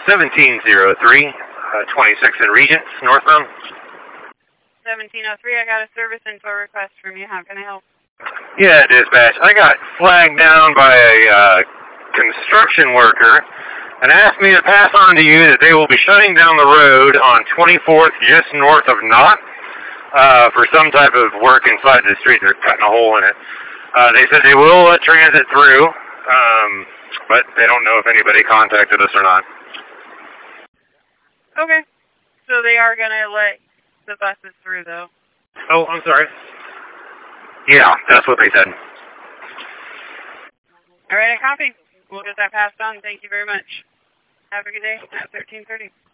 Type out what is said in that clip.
1703, 26 in Regents, northbound. 1703, I got a service info request from you. How can I help? Yeah, dispatch. I got flagged down by a construction worker and asked me to pass on to you that they will be shutting down the road on 24th just north of Knott for some type of work inside the street. They're cutting a hole in it. They said they will let transit through, but they don't know if anybody contacted us or not. Okay. So they are going to let the buses through, though. Oh, I'm sorry. Yeah, that's what they said. All right, I copy. We'll get that passed on. Thank you very much. Have a good day at 13:30.